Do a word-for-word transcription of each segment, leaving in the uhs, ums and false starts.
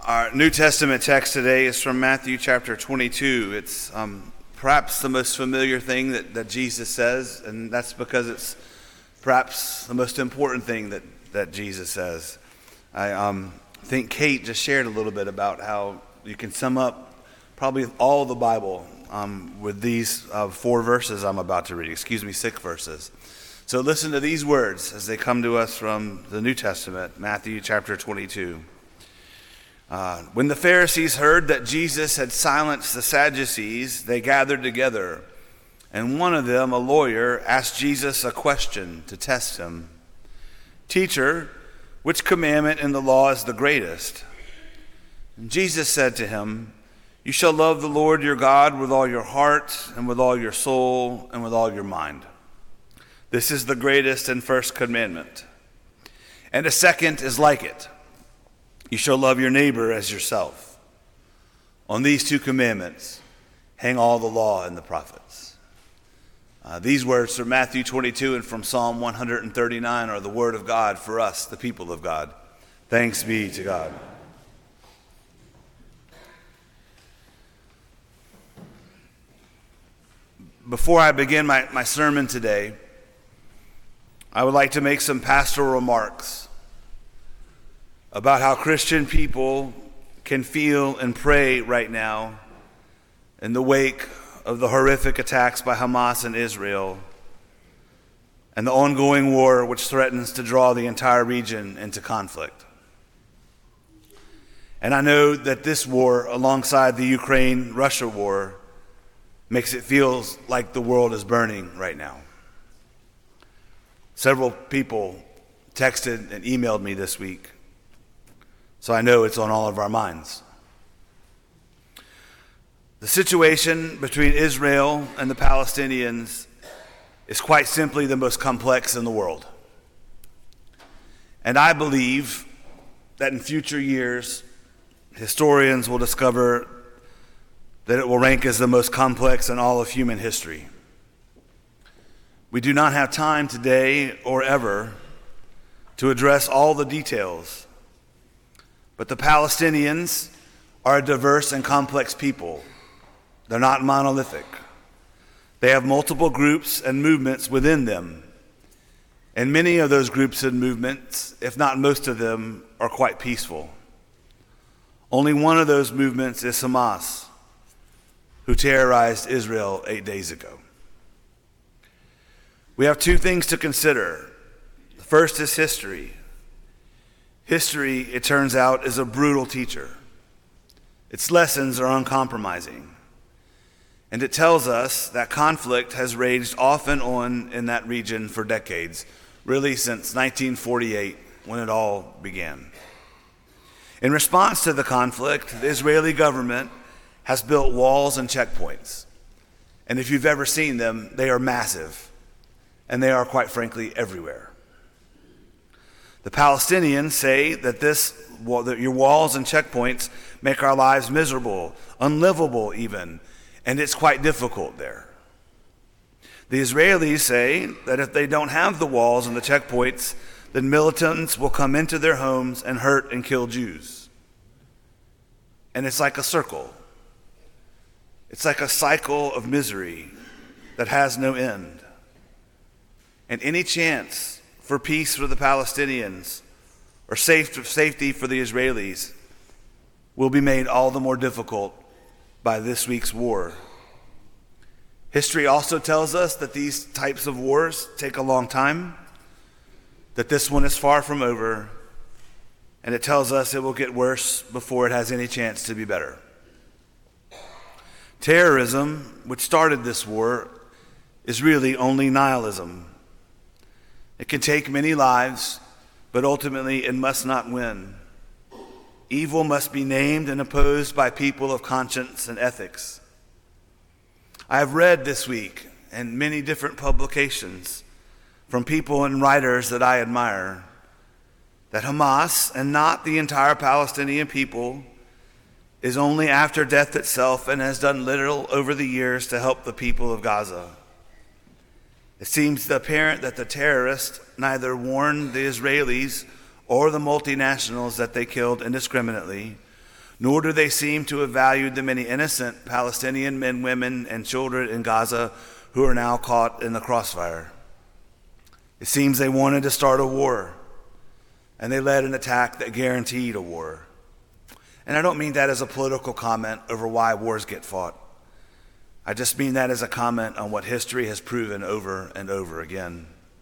Our New Testament text today is from Matthew chapter twenty-two. It's um, perhaps the most familiar thing that, that Jesus says, and that's because it's perhaps the most important thing that, that Jesus says. I um, think Kate just shared a little bit about how you can sum up probably all the Bible um, with these uh, four verses I'm about to read, excuse me, six verses. So listen to these words as they come to us from the New Testament, Matthew chapter twenty-two. Uh, when the Pharisees heard that Jesus had silenced the Sadducees, they gathered together, and one of them, a lawyer, asked Jesus a question to test him. "Teacher, which commandment in the law is the greatest?" And Jesus said to him, "You shall love the Lord your God with all your heart and with all your soul and with all your mind. This is the greatest and first commandment. And a second is like it. You shall love your neighbor as yourself. On these two commandments hang all the law and the prophets." Uh, these words from Matthew twenty-two and from Psalm one thirty-nine are the word of God for us, the people of God. Thanks be to God. Before I begin my, my sermon today, I would like to make some pastoral remarks about how Christian people can feel and pray right now in the wake of the horrific attacks by Hamas in Israel and the ongoing war which threatens to draw the entire region into conflict. And I know that this war, alongside the Ukraine-Russia war, makes it feel like the world is burning right now. Several people texted and emailed me this week, so I know it's on all of our minds. The situation between Israel and the Palestinians is quite simply the most complex in the world. And I believe that in future years, historians will discover that it will rank as the most complex in all of human history. We do not have time today or ever to address all the details. But the Palestinians are a diverse and complex people. They're not monolithic. They have multiple groups and movements within them. And many of those groups and movements, if not most of them, are quite peaceful. Only one of those movements is Hamas, who terrorized Israel eight days ago. We have two things to consider. The first is history. History, it turns out, is a brutal teacher. Its lessons are uncompromising. And it tells us that conflict has raged off and on in that region for decades, really since nineteen forty-eight, when it all began. In response to the conflict, the Israeli government has built walls and checkpoints. And if you've ever seen them, they are massive. And they are, quite frankly, everywhere. The Palestinians say that this, well, that your walls and checkpoints make our lives miserable, unlivable even, and it's quite difficult there. The Israelis say that if they don't have the walls and the checkpoints, then militants will come into their homes and hurt and kill Jews. And it's like a circle. It's like a cycle of misery that has no end. And any chance for peace for the Palestinians or safe, safety for the Israelis will be made all the more difficult by this week's war. History also tells us that these types of wars take a long time, that this one is far from over, and it tells us it will get worse before it has any chance to be better. Terrorism, which started this war, is really only nihilism. It can take many lives, but ultimately it must not win. Evil must be named and opposed by people of conscience and ethics. I have read this week in many different publications from people and writers that I admire that Hamas, and not the entire Palestinian people, is only after death itself and has done little over the years to help the people of Gaza. It seems apparent that the terrorists neither warned the Israelis or the multinationals that they killed indiscriminately, nor do they seem to have valued the many innocent Palestinian men, women, and children in Gaza who are now caught in the crossfire. It seems they wanted to start a war, and they led an attack that guaranteed a war. And I don't mean that as a political comment over why wars get fought. I just mean that as a comment on what history has proven over and over again.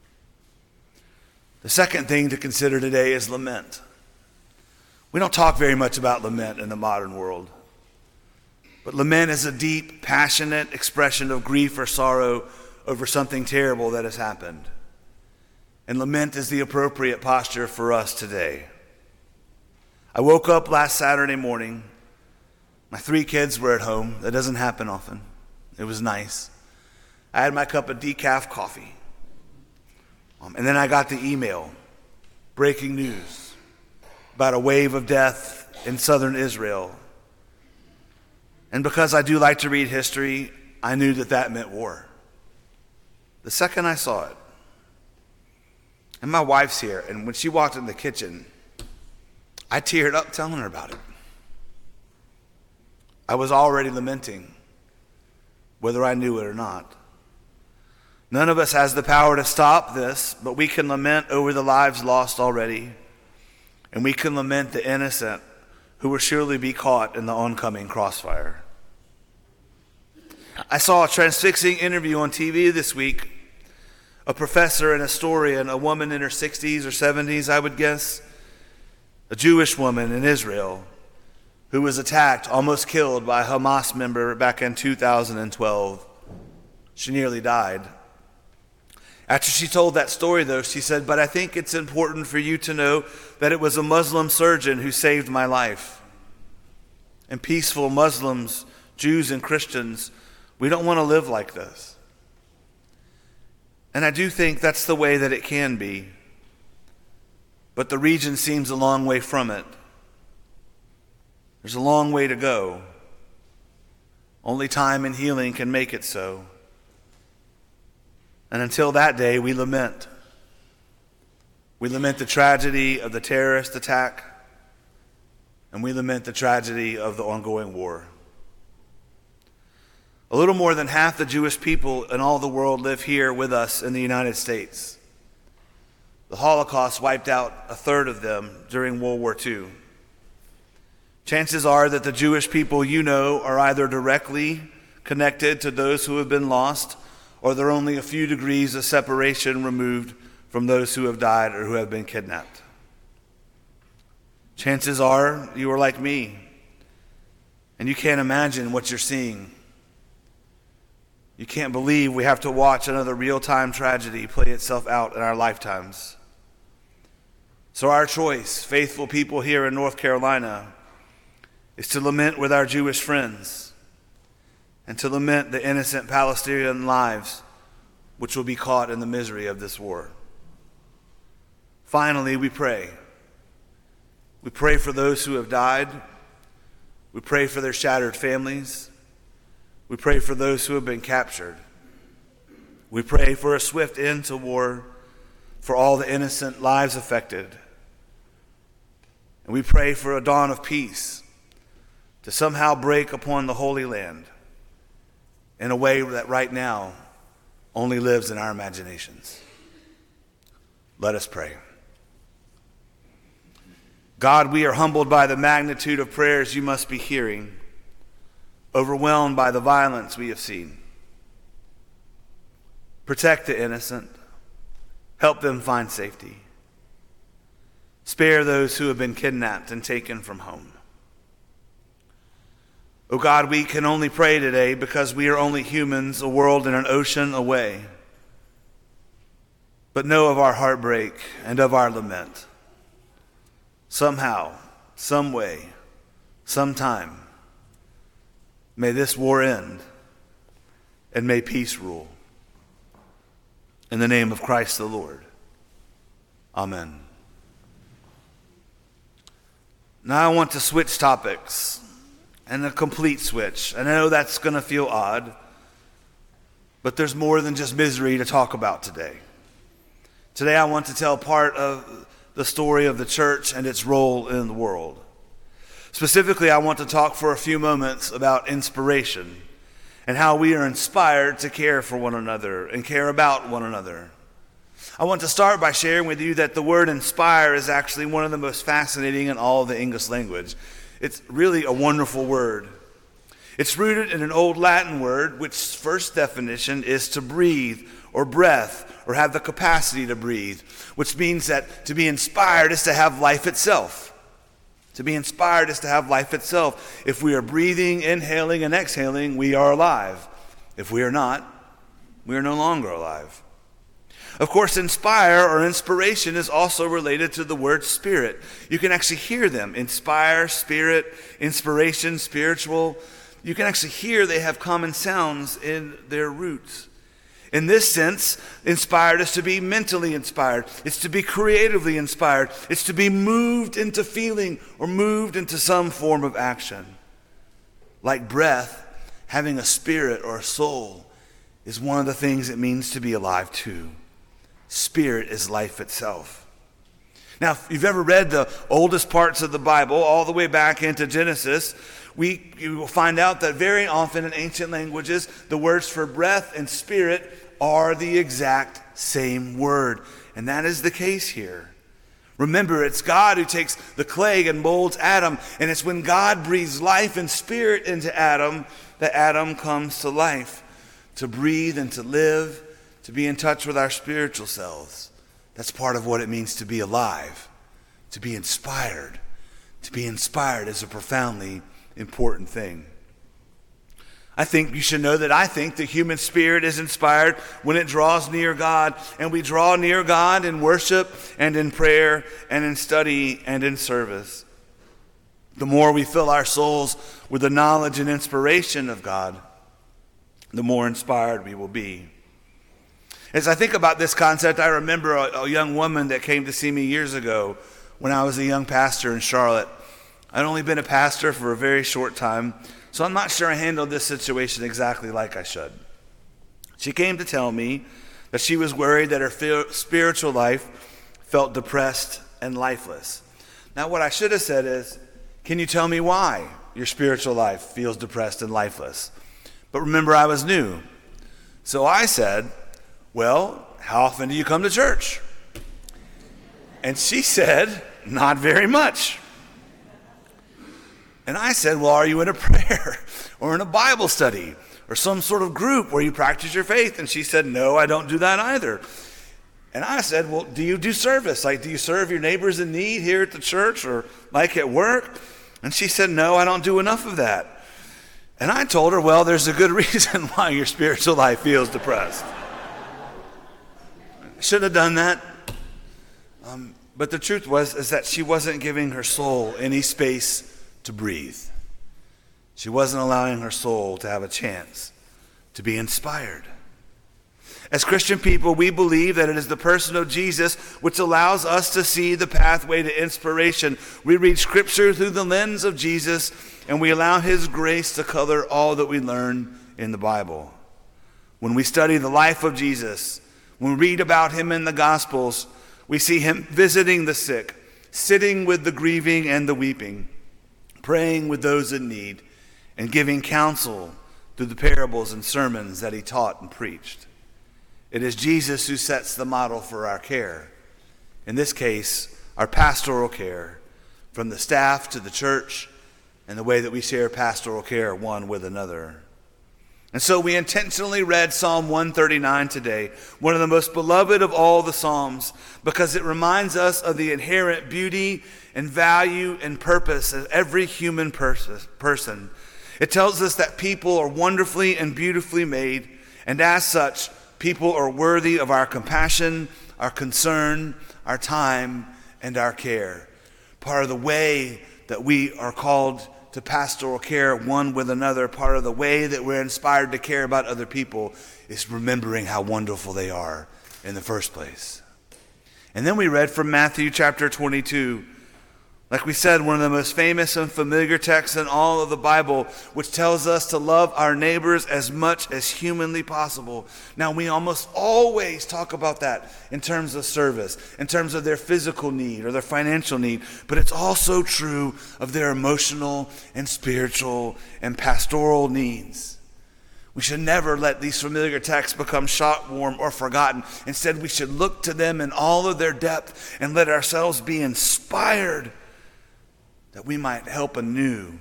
The second thing to consider today is lament. We don't talk very much about lament in the modern world. But lament is a deep, passionate expression of grief or sorrow over something terrible that has happened. And lament is the appropriate posture for us today. I woke up last Saturday morning. My three kids were at home. That doesn't happen often. It was nice. I had my cup of decaf coffee. Um, and then I got the email, breaking news about a wave of death in southern Israel. And because I do like to read history, I knew that that meant war. The second I saw it, and my wife's here, and when she walked in the kitchen, I teared up telling her about it. I was already lamenting, whether I knew it or not. None of us has the power to stop this, but we can lament over the lives lost already, and we can lament the innocent who will surely be caught in the oncoming crossfire. I saw a transfixing interview on T V this week. A professor and historian, a woman in her sixties or seventies, I would guess, a Jewish woman in Israel who was attacked, almost killed by a Hamas member back in two thousand twelve. She nearly died. After she told that story, though, she said, "But I think it's important for you to know that it was a Muslim surgeon who saved my life." And peaceful Muslims, Jews, and Christians, we don't want to live like this. And I do think that's the way that it can be. But the region seems a long way from it. There's a long way to go. Only time and healing can make it so. And until that day, we lament. We lament the tragedy of the terrorist attack, and we lament the tragedy of the ongoing war. A little more than half the Jewish people in all the world live here with us in the United States. The Holocaust wiped out a third of them during World War Two. Chances are that the Jewish people you know are either directly connected to those who have been lost, or they're only a few degrees of separation removed from those who have died or who have been kidnapped. Chances are you are like me, and you can't imagine what you're seeing. You can't believe we have to watch another real-time tragedy play itself out in our lifetimes. So our choice, faithful people here in North Carolina, is to lament with our Jewish friends and to lament the innocent Palestinian lives which will be caught in the misery of this war. Finally, we pray. We pray for those who have died. We pray for their shattered families. We pray for those who have been captured. We pray for a swift end to war, for all the innocent lives affected. And we pray for a dawn of peace to somehow break upon the Holy Land in a way that right now only lives in our imaginations. Let us pray. God, we are humbled by the magnitude of prayers you must be hearing, overwhelmed by the violence we have seen. Protect the innocent. Help them find safety. Spare those who have been kidnapped and taken from home. Oh God, we can only pray today because we are only humans, a world and an ocean away. But know of our heartbreak and of our lament. Somehow, some way, sometime, may this war end, and may peace rule. In the name of Christ the Lord. Amen. Now I want to switch topics, and a complete switch. I know that's going to feel odd, but there's more than just misery to talk about today. Today I want to tell part of the story of the church and its role in the world. Specifically, I want to talk for a few moments about inspiration and how we are inspired to care for one another and care about one another. I want to start by sharing with you that the word inspire is actually one of the most fascinating in all of the English language. It's really a wonderful word. It's rooted in an old Latin word, which first definition is to breathe or breath or have the capacity to breathe, which means that to be inspired is to have life itself. To be inspired is to have life itself. If we are breathing, inhaling, and exhaling, we are alive. If we are not, we are no longer alive. Of course, inspire or inspiration is also related to the word spirit. You can actually hear them. Inspire, spirit, inspiration, spiritual. You can actually hear they have common sounds in their roots. In this sense, inspired is to be mentally inspired. It's to be creatively inspired. It's to be moved into feeling or moved into some form of action. Like breath, having a spirit or a soul is one of the things it means to be alive too. Spirit is life itself. Now, if you've ever read the oldest parts of the Bible, all the way back into Genesis, we you will find out that very often in ancient languages, the words for breath and spirit are the exact same word. And that is the case here. Remember, it's God who takes the clay and molds Adam. And it's when God breathes life and spirit into Adam that Adam comes to life, to breathe and to live, to be in touch with our spiritual selves. That's part of what it means to be alive, to be inspired. To be inspired is a profoundly important thing. I think you should know that I think the human spirit is inspired when it draws near God, and we draw near God in worship and in prayer and in study and in service. The more we fill our souls with the knowledge and inspiration of God, the more inspired we will be. As I think about this concept, I remember a, a young woman that came to see me years ago when I was a young pastor in Charlotte. I'd only been a pastor for a very short time, so I'm not sure I handled this situation exactly like I should. She came to tell me that she was worried that her spiritual life felt depressed and lifeless. Now, what I should have said is, can you tell me why your spiritual life feels depressed and lifeless? But remember, I was new. So I said, well, how often do you come to church? And she said, not very much. And I said, well, are you in a prayer or in a Bible study or some sort of group where you practice your faith? And she said, no, I don't do that either. And I said, well, do you do service? Like, do you serve your neighbors in need here at the church or like at work? And she said, no, I don't do enough of that. And I told her, well, there's a good reason why your spiritual life feels depressed. Should have done that. Um, but the truth was is that she wasn't giving her soul any space to breathe. She wasn't allowing her soul to have a chance to be inspired. As Christian people, we believe that it is the person of Jesus which allows us to see the pathway to inspiration. We read Scripture through the lens of Jesus, and we allow His grace to color all that we learn in the Bible. When we study the life of Jesus, when we read about Him in the Gospels, we see Him visiting the sick, sitting with the grieving and the weeping, praying with those in need, and giving counsel through the parables and sermons that He taught and preached. It is Jesus who sets the model for our care. In this case, our pastoral care, from the staff to the church, and the way that we share pastoral care one with another. And so we intentionally read Psalm one thirty-nine today, one of the most beloved of all the Psalms, because it reminds us of the inherent beauty and value and purpose of every human pers- person. It tells us that people are wonderfully and beautifully made, and as such, people are worthy of our compassion, our concern, our time, and our care. Part of the way that we are called to pastoral care one with another, part of the way that we're inspired to care about other people is remembering how wonderful they are in the first place. And then we read from Matthew chapter twenty-two, Like we said, one of the most famous and familiar texts in all of the Bible, which tells us to love our neighbors as much as humanly possible. Now, we almost always talk about that in terms of service, in terms of their physical need or their financial need, but it's also true of their emotional and spiritual and pastoral needs. We should never let these familiar texts become shot warm or forgotten. Instead, we should look to them in all of their depth and let ourselves be inspired that we might help anew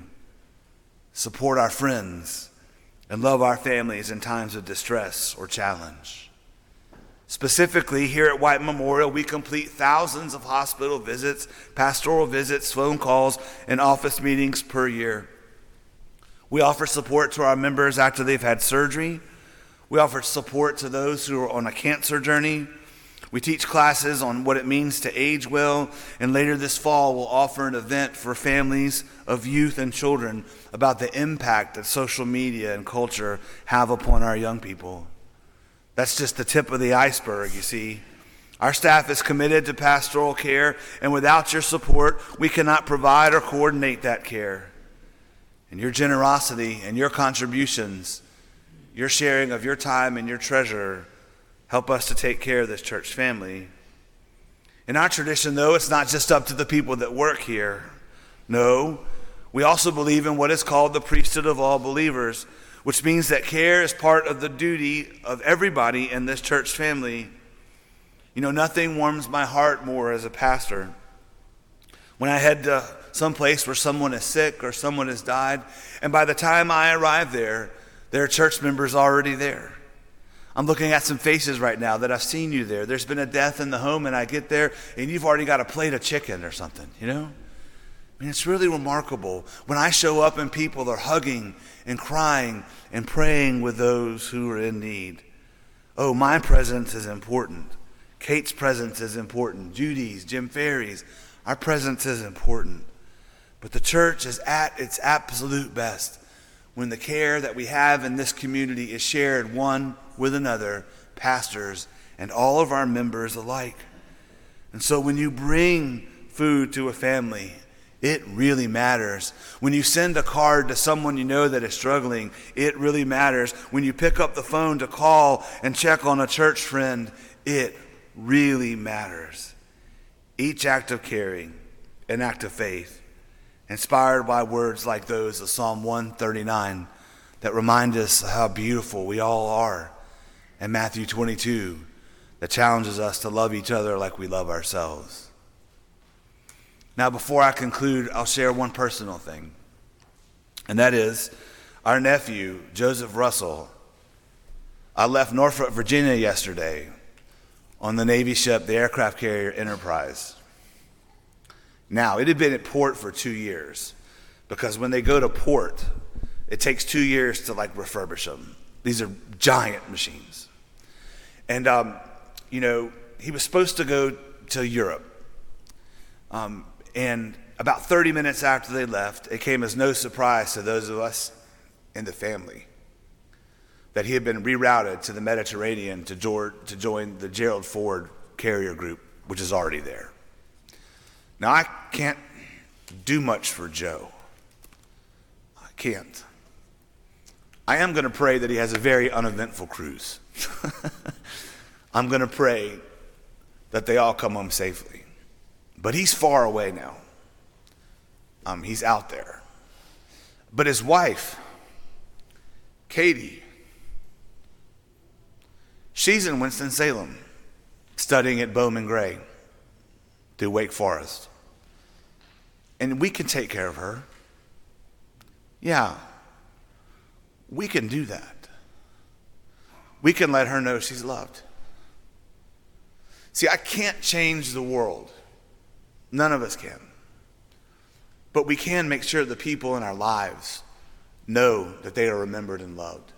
support our friends and love our families in times of distress or challenge. Specifically, here at White Memorial, we complete thousands of hospital visits, pastoral visits, phone calls, and office meetings per year. We offer support to our members after they've had surgery. We offer support to those who are on a cancer journey. We teach classes on what it means to age well, and later this fall we'll offer an event for families of youth and children about the impact that social media and culture have upon our young people. That's just the tip of the iceberg, you see. Our staff is committed to pastoral care, and without your support, we cannot provide or coordinate that care. And your generosity and your contributions, your sharing of your time and your treasure, help us to take care of this church family. In our tradition, though, it's not just up to the people that work here. No, we also believe in what is called the priesthood of all believers, which means that care is part of the duty of everybody in this church family. You know, nothing warms my heart more as a pastor when I head to some place where someone is sick or someone has died, and by the time I arrive there, there are church members already there. I'm looking at some faces right now that I've seen you there. There's been a death in the home, and I get there, and you've already got a plate of chicken or something, you know? I mean, it's really remarkable when I show up and people are hugging and crying and praying with those who are in need. Oh, my presence is important. Kate's presence is important. Judy's, Jim Ferry's, our presence is important. But the church is at its absolute best when the care that we have in this community is shared one with another, pastors and all of our members alike. And so when you bring food to a family, it really matters. When you send a card to someone you know that is struggling, it really matters. When you pick up the phone to call and check on a church friend, it really matters. Each act of caring, an act of faith, inspired by words like those of Psalm one thirty-nine that remind us how beautiful we all are, and Matthew twenty-two that challenges us to love each other like we love ourselves. Now, before I conclude, I'll share one personal thing, and that is our nephew, Joseph Russell. I left Norfolk, Virginia yesterday on the Navy ship, the aircraft carrier Enterprise. Now, it had been at port for two years because when they go to port, it takes two years to like refurbish them. These are giant machines. And, um, you know, he was supposed to go to Europe. Um, and about thirty minutes after they left, it came as no surprise to those of us in the family that he had been rerouted to the Mediterranean to, jo- to join the Gerald Ford carrier group, which is already there. Now, I can't do much for Joe. I can't. I am going to pray that he has a very uneventful cruise. I'm going to pray that they all come home safely. But he's far away now. Um, he's out there. But his wife, Katie, she's in Winston-Salem studying at Bowman Gray through Wake Forest. And we can take care of her. Yeah, we can do that. We can let her know she's loved. See, I can't change the world. None of us can. But we can make sure the people in our lives know that they are remembered and loved.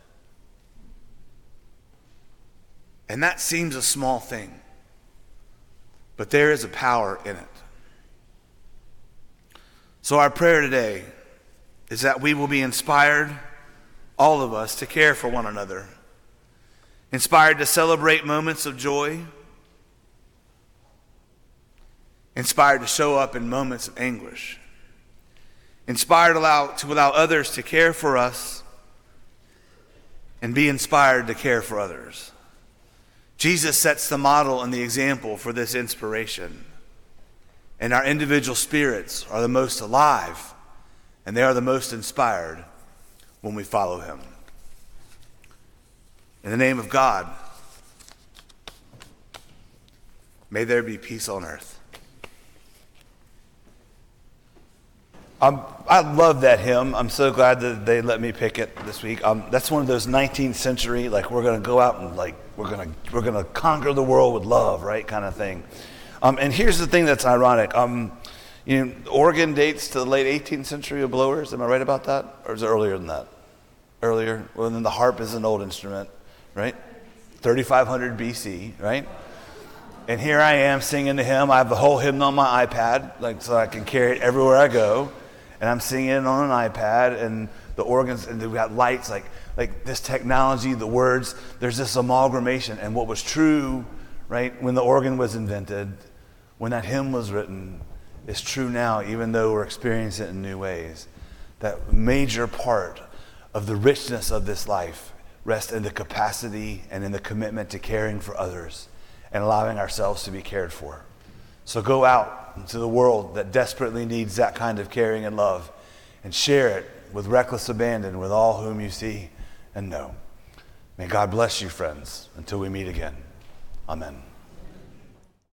And that seems a small thing, but there is a power in it. So our prayer today is that we will be inspired, all of us, to care for one another, inspired to celebrate moments of joy, inspired to show up in moments of anguish, inspired to allow, to allow others to care for us, and be inspired to care for others. Jesus sets the model and the example for this inspiration. And our individual spirits are the most alive, and they are the most inspired when we follow him. In the name of God, may there be peace on earth. Um, I love that hymn. I'm so glad that they let me pick it this week. Um, that's one of those nineteenth century, like we're going to go out and like we're going to we're going to conquer the world with love, right, kind of thing. Um, and here's the thing that's ironic. Um, you know, organ dates to the late eighteenth century of blowers. Am I right about that, or is it earlier than that? Earlier. Well, then the harp is an old instrument, right? thirty-five hundred B C, right? And here I am singing the hymn. I have the whole hymn on my iPad, like so I can carry it everywhere I go. And I'm singing it on an iPad, and the organs, and we've got lights, like like this technology, the words. There's this amalgamation, and what was true, right, when the organ was invented, when that hymn was written, is true now, even though we're experiencing it in new ways. That major part of the richness of this life rests in the capacity and in the commitment to caring for others and allowing ourselves to be cared for. So go out into the world that desperately needs that kind of caring and love, and share it with reckless abandon with all whom you see and know. May God bless you, friends, until we meet again. Amen.